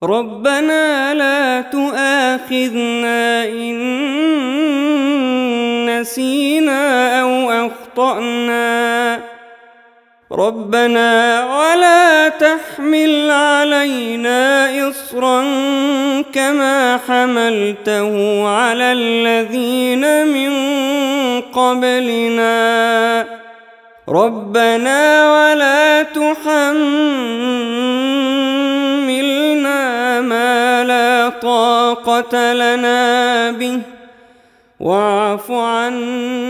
ربنا لا تؤاخذنا إن نسينا أو أخطأنا ربنا ولا تحمل علينا إصرا كما حملته على الذين من قبلنا ربنا ولا تحملنا ما لا طاقة لنا به واعف عنا